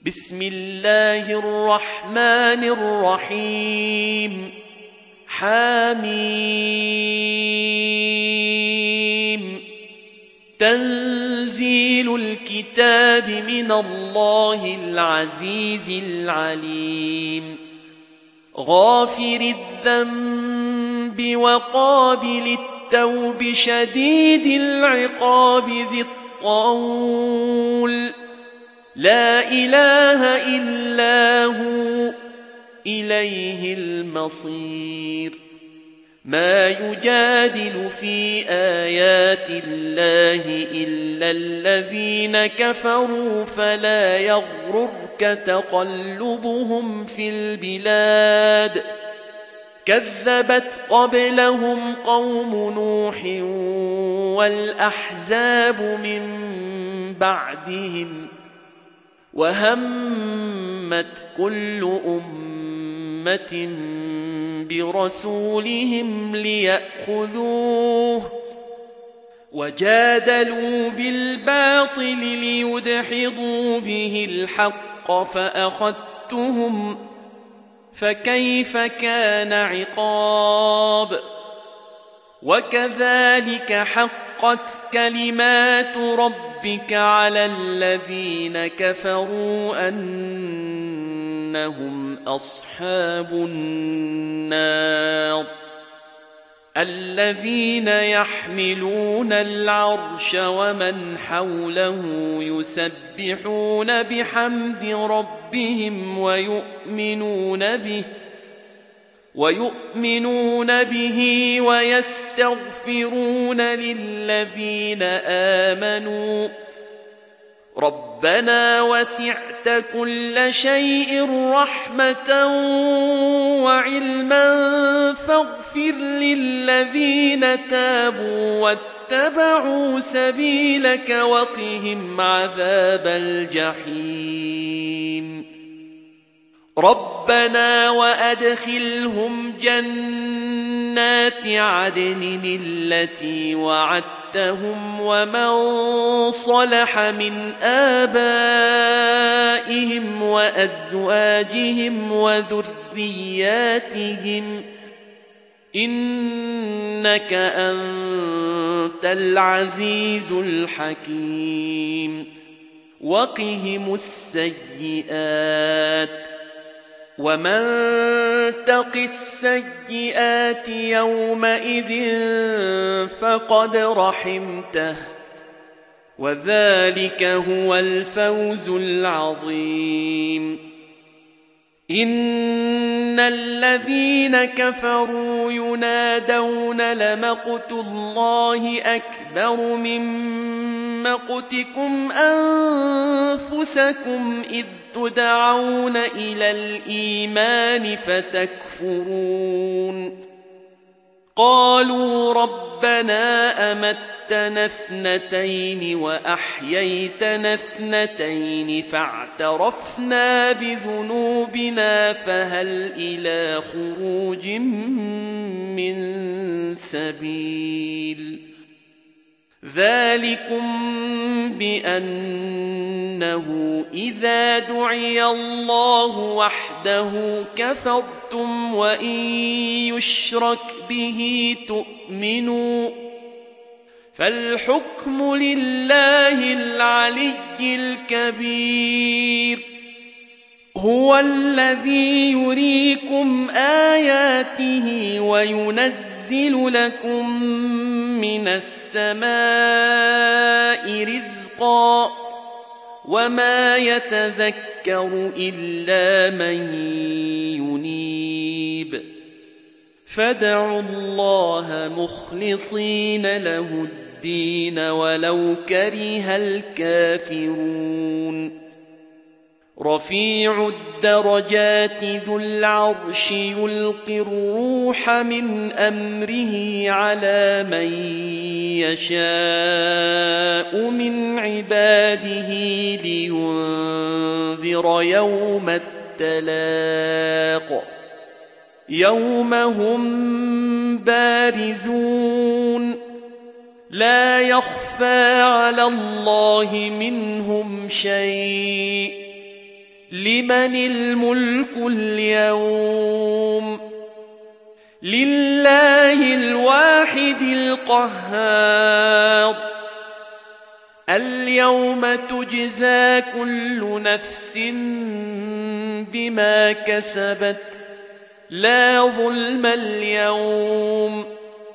بسم الله الرحمن الرحيم حميم تنزيل الكتاب من الله العزيز العليم غافر الذنب وقابل التوب شديد العقاب ذي الطول لا إله إلا هو إليه المصير ما يجادل في آيات الله إلا الذين كفروا فلا يغررك تقلبهم في البلاد كذبت قبلهم قوم نوح والأحزاب من بعدهم وهمت كل أمة برسولهم ليأخذوه وجادلوا بالباطل ليدحضوا به الحق فأخذتهم فكيف كان عقاب وكذلك حقت كلمات ربك على الذين كفروا أنهم أصحاب النار الذين يحملون العرش ومن حوله يسبحون بحمد ربهم ويؤمنون به ويستغفرون للذين آمنوا ربنا وسعت كل شيء رحمة وعلما فاغفر للذين تابوا واتبعوا سبيلك وقهم عذاب الجحيم ربنا وأدخلهم جنات عدن التي وعدتهم ومن صلح من آبائهم وأزواجهم وذرياتهم إنك أنت العزيز الحكيم وقهم السيئات ومن تق السيئات يومئذ فقد رحمته وذلك هو الفوز العظيم إن الذين كفروا ينادون لمقت الله أكبر من مقتكم أنفسكم إذ تدعون إلى الإيمان فتكفرون قالوا ربنا أمتنا اثنتين وأحييتنا اثنتين فاعترفنا بذنوبنا فهل إلى خروج من سبيل ذلكم بأنه إذا دعي الله وحده كفرتم وإن يشرك به تؤمنوا فالحكم لله العلي الكبير هو الذي يريكم آياته وينزل لكم من السماء رزقا وما يتذكر إلا من ينيب فادعوا الله مخلصين له الدين ولو كره الكافرون رفيع الدرجات ذو العرش يلقي الروح من أمره على من يشاء من عباده لينذر يوم التلاق يوم هم بارزون لا يخفى على الله منهم شيء لمن الملك اليوم لله الواحد القهار اليوم تجزى كل نفس بما كسبت لا ظلم اليوم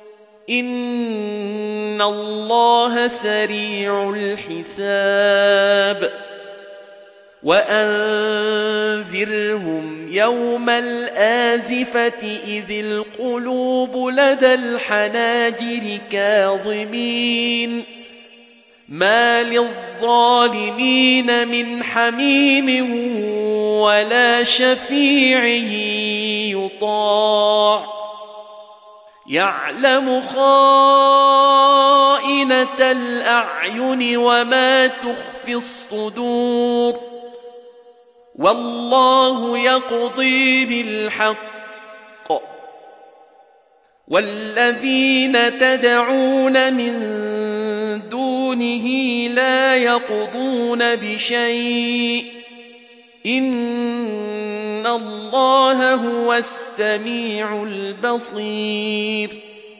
إن الله سريع الحساب وأنذرهم يوم الآزفة إذ القلوب لدى الحناجر كاظمين ما للظالمين من حميم ولا شفيع يطاع يعلم خائنة الأعين وما تخفي الصدور والله يقضي بالحق والذين تدعون من دونه لا يقضون بشيء إن الله هو السميع البصير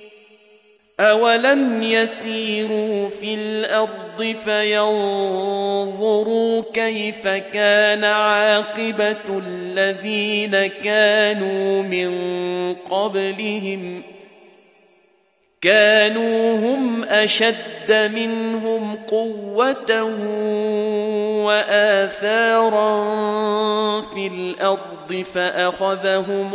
أولم يسيروا في الأرض فينظروا كيف كان عاقبة الذين كانوا من قبلهم كانوا هم أشد منهم قوة وآثارا في الأرض فأخذهم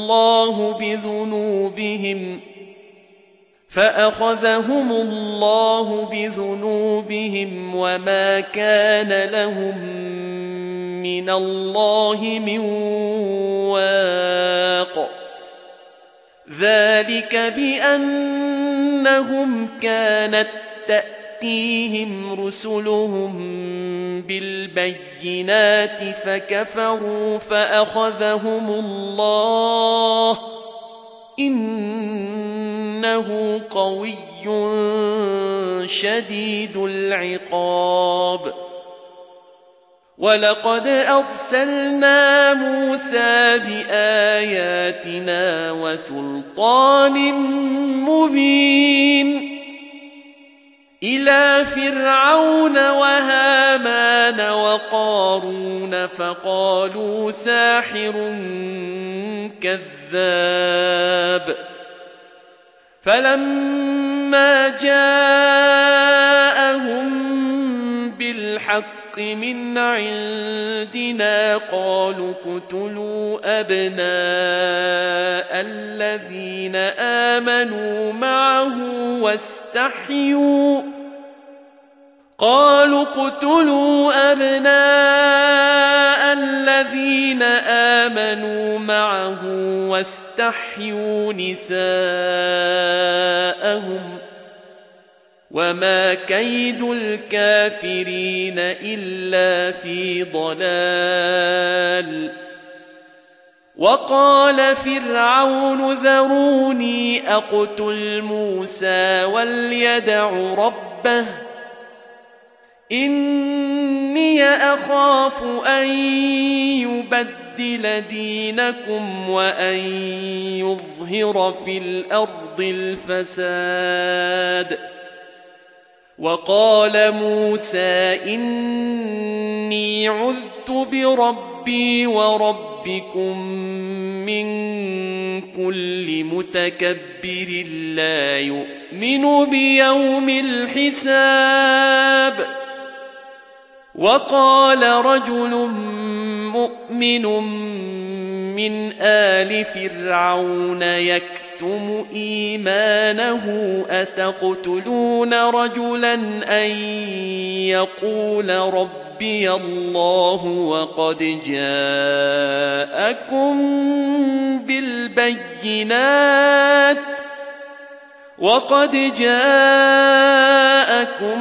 الله بذنوبهم وما كان لهم من الله من واق ذلك بأنهم كانت تأتيهم رسلهم بالبينات فكفروا فأخذهم الله إنه قوي شديد العقاب ولقد أرسلنا موسى بآياتنا وسلطان مبين إلى فرعون وهامان وقارون فقالوا ساحر كذاب فلما جاءهم بالحق من عندنا قالوا اقتلوا أبناء الذين آمنوا معه واستحيوا نساءهم وما كيد الكافرين إلا في ضلال وقال فرعون ذروني أقتل موسى وليدع ربه إني أخاف أن يبدل دينكم وأن يظهر في الأرض الفساد وقال موسى إني عذت بربي وربكم من كل متكبر لا يؤمن بيوم الحساب وقال رجل مؤمن من آل فرعون يكتم إيمانه أتقتلون رجلا أن يقول ربي الله وقد جاءكم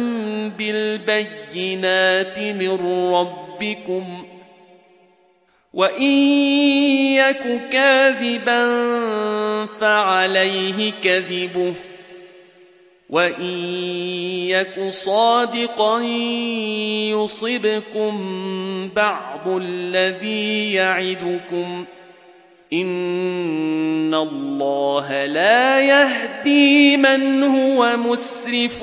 بالبينات من ربكم وإن يك كاذبا فعليه كذبه وإن يك صادقا يصبكم بعض الذي يعدكم إن الله لا يهدي من هو مسرف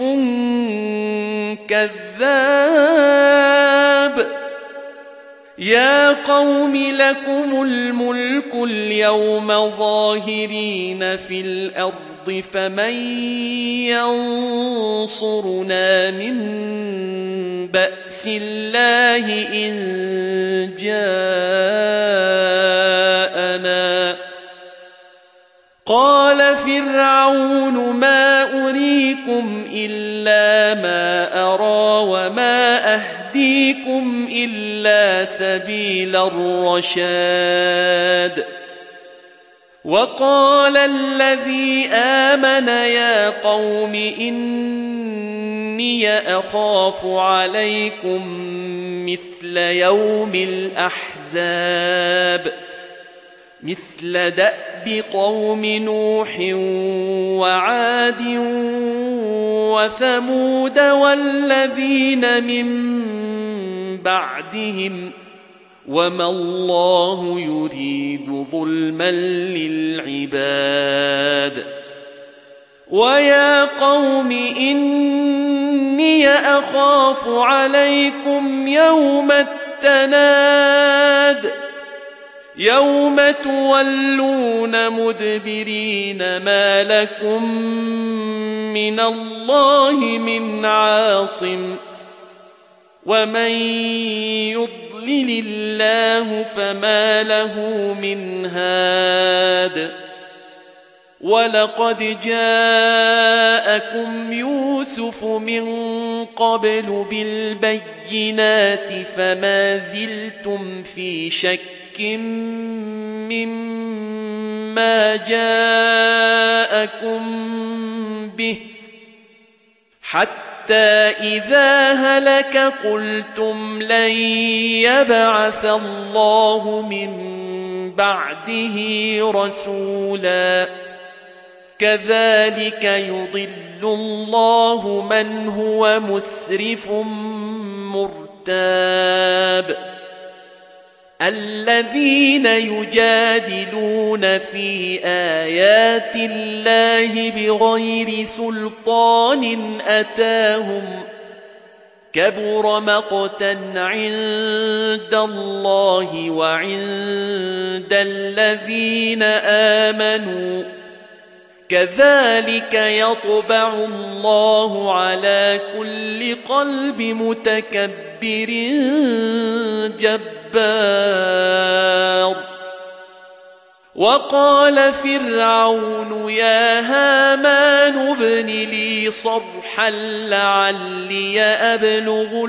كذاب يا قوم لكم الملك اليوم ظاهرين في الأرض فمن ينصرنا من بأس الله إن جاءنا قال فرعون ما أريكم إلا ما أرى وما أهديكم إلا سبيل الرشاد وقال الذي آمن يا قوم إني أخاف عليكم مثل يوم الأحزاب مثل دأب قوم نوح وعاد وثمود والذين من بعدهم وما الله يريد ظلما للعباد ويا قوم إني أخاف عليكم يوم التناد يوم تولون مدبرين ما لكم من الله من عاصم ومن يضلل الله فما له من هاد ولقد جاءكم يوسف من قبل بالبينات فما زلتم في شك مما جاءكم به حتى إذا هلك قلتم لن يبعث الله من بعده رسولا كذلك يضل الله من هو مسرف مرتاب الذين يجادلون في آيات الله بغير سلطان أتاهم كبر مقتا عند الله وعند الذين آمنوا كذلك يطبع الله على كل قلب متكبر جبار وقال فرعون يا هامان ابن لي صرحا لعلي أبلغ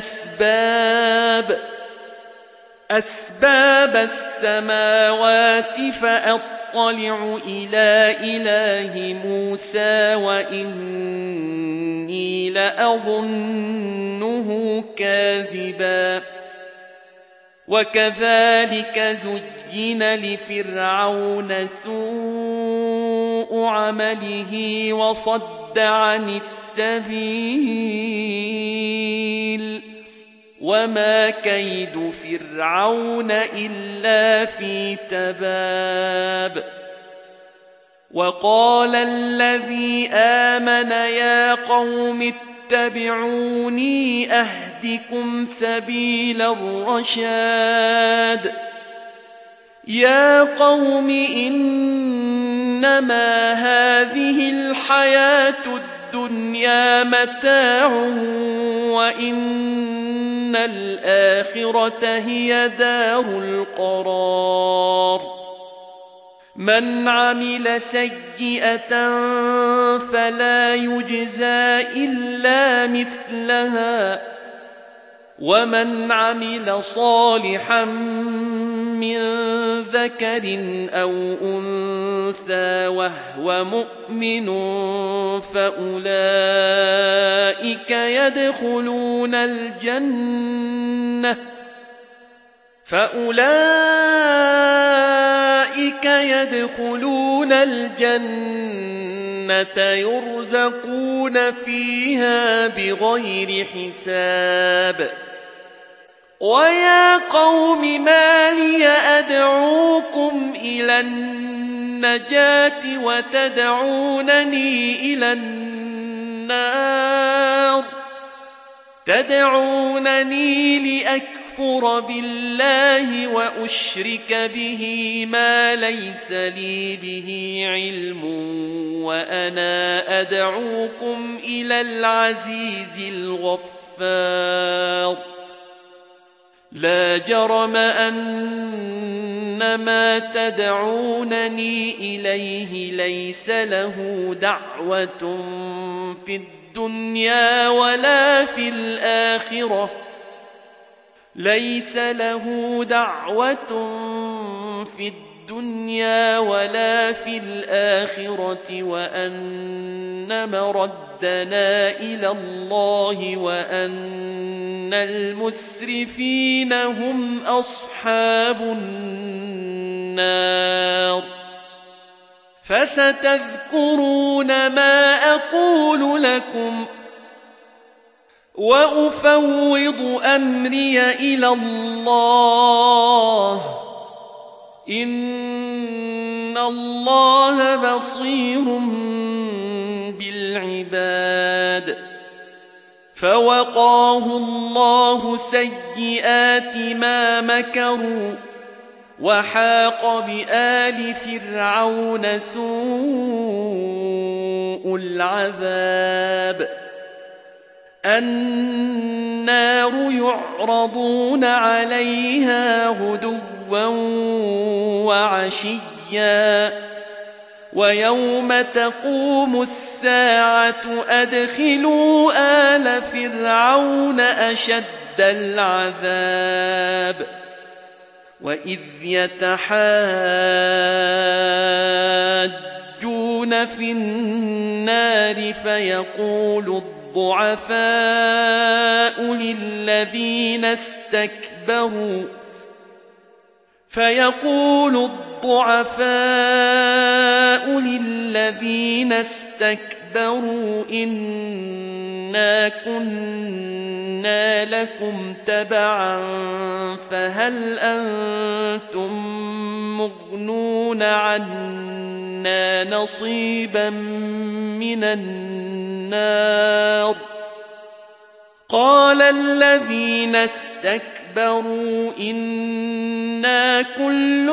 أسباب السماوات فأطلع إلى إله موسى وإني لأظنه كاذبا وكذلك زين لفرعون سوء عمله وصد عن السبيل وما كيد فرعون إلا في تباب وقال الذي آمن يا قوم اتبعوني أهدكم سبيل الرشاد يا قوم إنما هذه الحياة الدنيا متاع وإن الآخرة هي دار القرار من عمل سيئة فلا يجزى إلا مثلها ومن عمل صالحا من ذكر أو أنثى وهو مؤمن فأولئك يدخلون الجنة يرزقون فيها بغير حساب ويا قوم ما لي أدعوكم إلى النجاة وتدعونني إلى النار تدعونني لأكفر بالله وأشرك به ما ليس لي به علم وأنا أدعوكم إلى العزيز الغفار لا جرم أن ما تدعونني إليه ليس له دعوة في الدنيا ولا في الآخرة ليس له دعوة في الدنيا ولا في الآخرة وأن مردنا إلى الله وأن المسرفين هم أصحاب النار فستذكرون ما أقول لكم وأفوض أمري إلى الله إن الله بصير بالعباد فوقاه الله سيئات ما مكروا وحاق بآل فرعون سوء العذاب النار يعرضون عليها غدوا وعشيا ويوم تقوم الساعة أدخلوا آل فرعون أشد العذاب وإذ يتحاجون في النار فيقول الضعفاء للذين استكبروا إنا كنا لكم تبعا فهل أنتم مغنون عنا نصيبا من النار قال الذين استكبروا إنا كل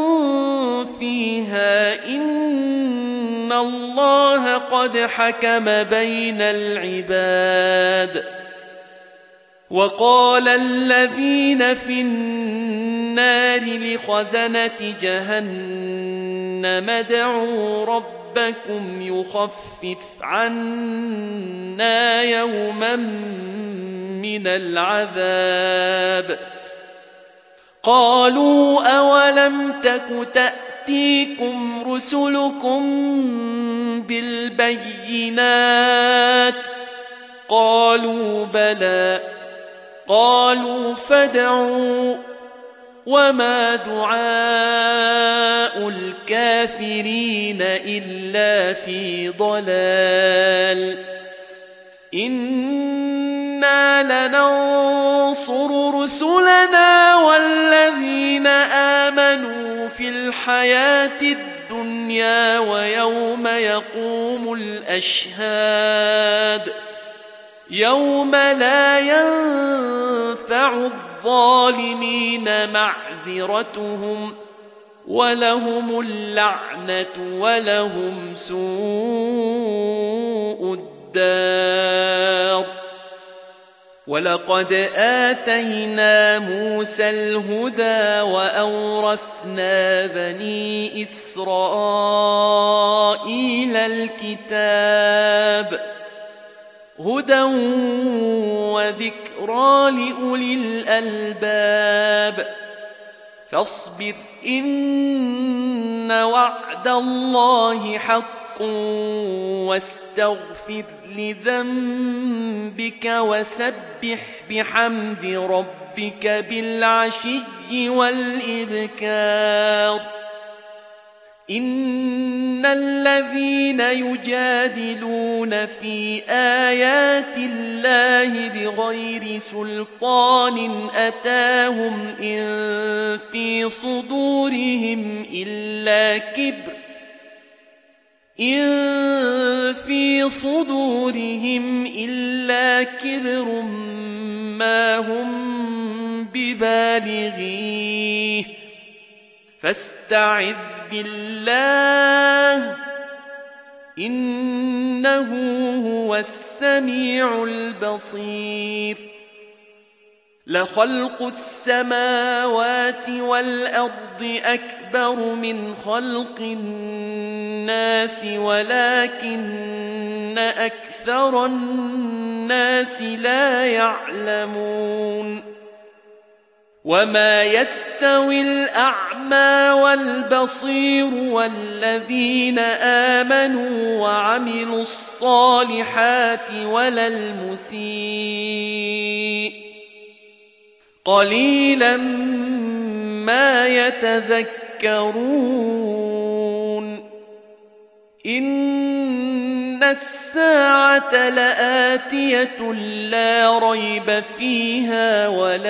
فيها إن الله قد حكم بين العباد وقال الذين في النار لخزنة جهنم ادعوا ربكم يخفف عنا يوما من العذاب قالوا أولم تك تأتيكم رسلكم بالبينات قالوا بلى قالوا فادعوا وما دعاء الكافرين إلا في ضلال إنا لننصر رسلنا والذين آمنوا في الحياة الدنيا ويوم يقوم الأشهاد يوم لا ينفع الظالمين معذرتهم ولهم اللعنة ولهم سوء الدار ولقد آتينا موسى الهدى وأورثنا بني إسرائيل الكتاب هدى وذكرى لأولي الألباب فاصبر إن وعد الله حق واستغفر لذنبك وسبح بحمد ربك بالعشي والإبكار إن الذين يجادلون في آيات الله بغير سلطان أتاهم إن في صدورهم إلا كبر ما هم ببالغيه فاستعذ بالله إنه هو السميع البصير لخلق السماوات والأرض أكبر من خلق الناس ولكن أكثر الناس لا يعلمون وما يستوي الأعمى والبصير والذين آمنوا وعملوا الصالحات ولا المسيء قليلا ما يتذكرون إن الساعة لآتية لا ريب فيها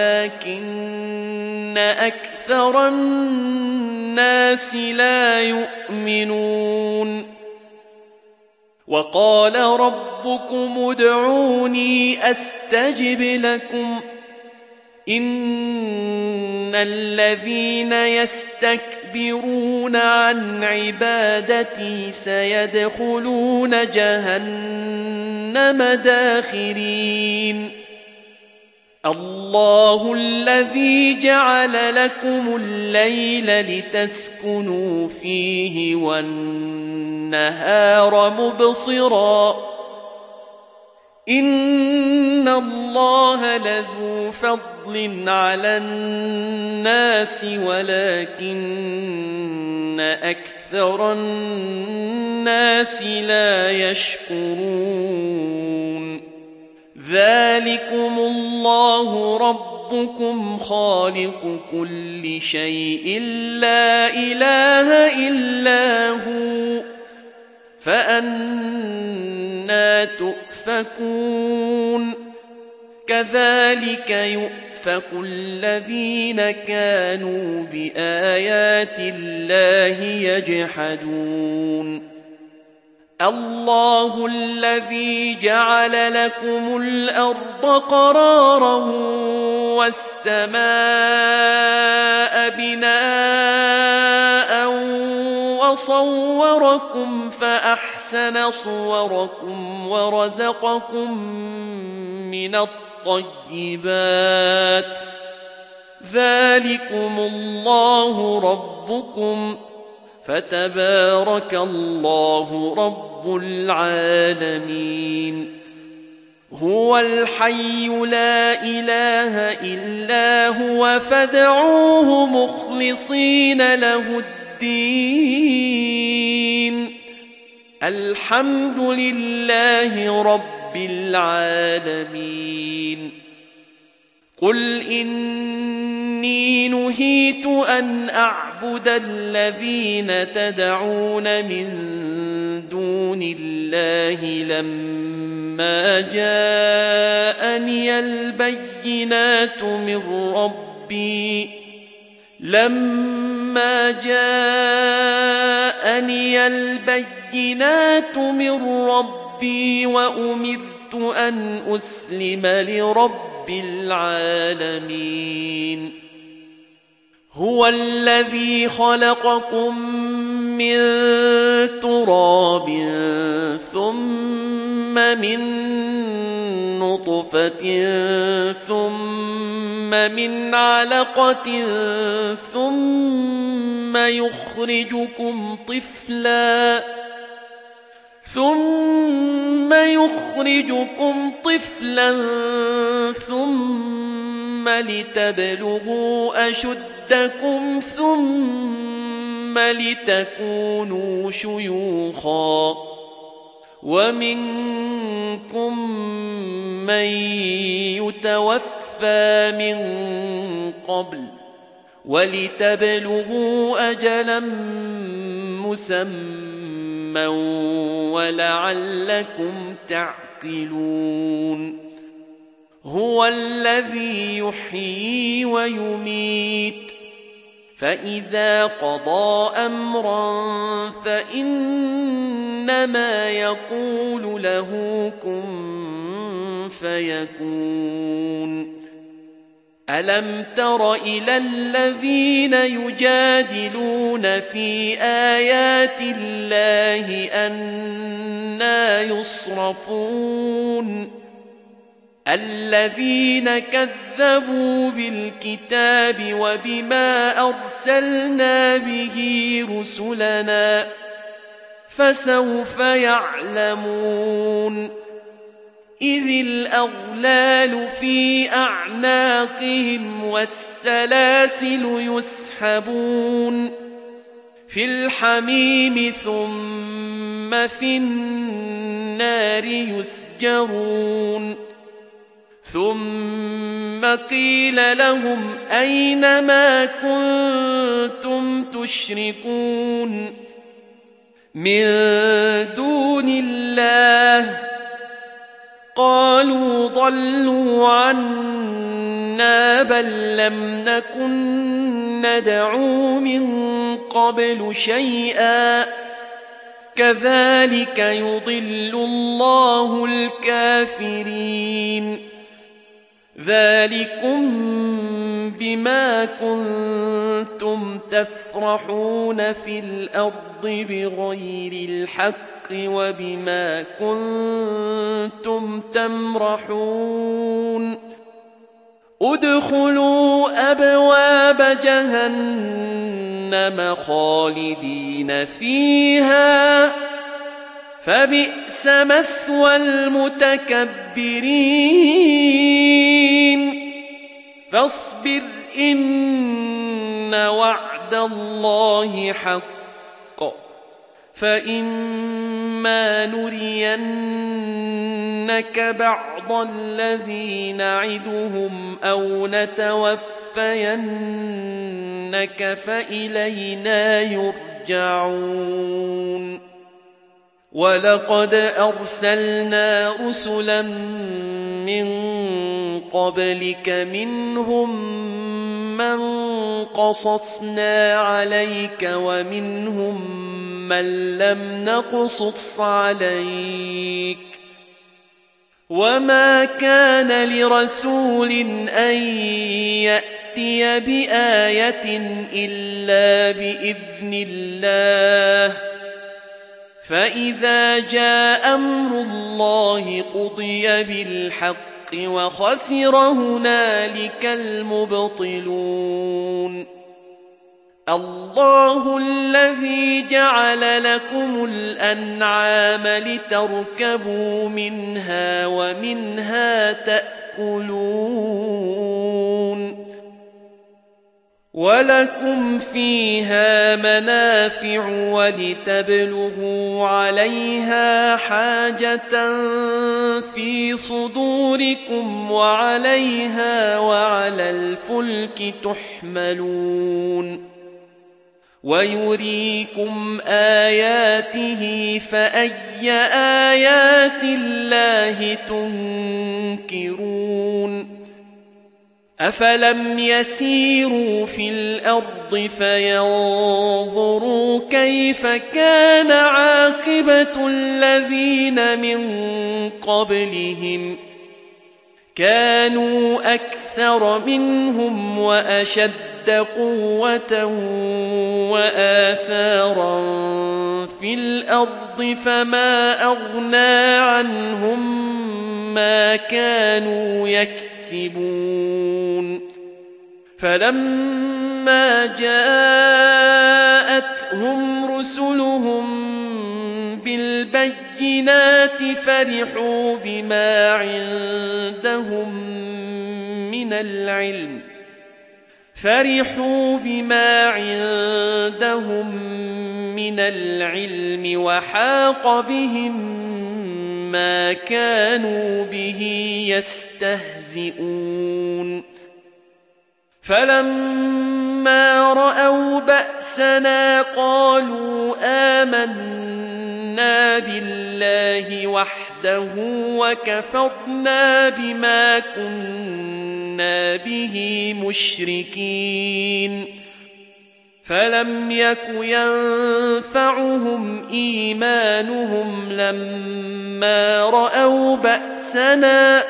ولكن أكثر الناس لا يؤمنون وقال ربكم ادعوني أستجب لكم إن الذين يستكبرون عن عبادتي سيدخلون جهنم داخرين الله الذي جعل لكم الليل لتسكنوا فيه والنهار مبصرا إن الله لذو فضل على الناس ولكن أكثر الناس لا يشكرون ذلكم الله ربكم خالق كل شيء لا إله إلا هو فأنى تؤفكون كذلك يؤفك الذين كانوا بآيات الله يجحدون الله الذي جعل لكم الأرض قرارا والسماء بناء وصوركم فأحسن صوركم ورزقكم من الطيبات ذلكم الله ربكم فتبارك الله رب العالمين هو الحي لا إله إلا هو فادعوه مخلصين له الدين الحمد لله رب العالمين قل إني نهيت أن أعبد الذين تدعون من دون الله لما جاءني البينات من ربي وأمرت أن أسلم لرب العالمين هو الذي خلقكم من تراب ثم من نطفة ثم من علقة ثم يخرجكم طفلا ثم لتبلغوا أشدكم ثم لتكونوا شيوخا ومنكم من يتوفى من قبل ولتبلغوا أجلا مسمى ولعلكم تعقلون هو الذي يحيي ويميت فإذا قضى أمرا فإنما يقول له كن فيكون ألم تر إلى الذين يجادلون في آيات الله أنى يصرفون الذين كذبوا بالكتاب وبما أرسلنا به رسلنا فسوف يعلمون إذ الأغلال في أعناقهم والسلاسل يسحبون في الحميم ثم في النار يسجرون ثم قيل لهم أين ما كنتم تشركون من دون الله قالوا ضلوا عنا بل لم نكن ندعو من قبل شيئا كذلك يضل الله الكافرين ذلكم بما كنتم تفرحون في الأرض بغير الحق وبما كنتم تمرحون ادخلوا أبواب جهنم خالدين فيها فبئس مثوى المتكبرين فاصبر إن وعد الله حق فإما نرينك بعض الذي نعدهم أو نتوفينك فإلينا يرجعون ولقد أرسلنا رسلا من قبلك منهم من قصصنا عليك ومنهم من لم نقصص عليك وما كان لرسول أن يأتي بآية إلا بإذن الله فإذا جاء أمر الله قضي بالحق وخسر هنالك المبطلون الله الذي جعل لكم الأنعام لتركبوا منها ومنها تأكلون ولكم فيها منافع ولتبلغوا عليها حاجة في صدوركم وعليها وعلى الفلك تحملون ويريكم آياته فأي آيات الله تنكرون أفلم يسيروا في الأرض فينظروا كيف كان عاقبة الذين من قبلهم كانوا أكثر منهم وأشد قوة وآثارا في الأرض فما أغنى عنهم ما كانوا يكسبون فلما جاءتهم رسلهم بالبينات فرحوا بما عندهم من العلم وحاق بهم ما كانوا به يستهزئون فلما رأوا بأسنا بأسنا قالوا آمنا بالله وحده وكفرنا بما كنا به مشركين فلم يك ينفعهم إيمانهم لما رأوا بأسنا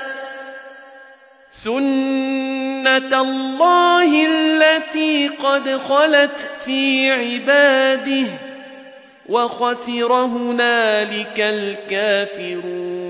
سنة الله التي قد خلت في عباده وخسر هنالك الكافرون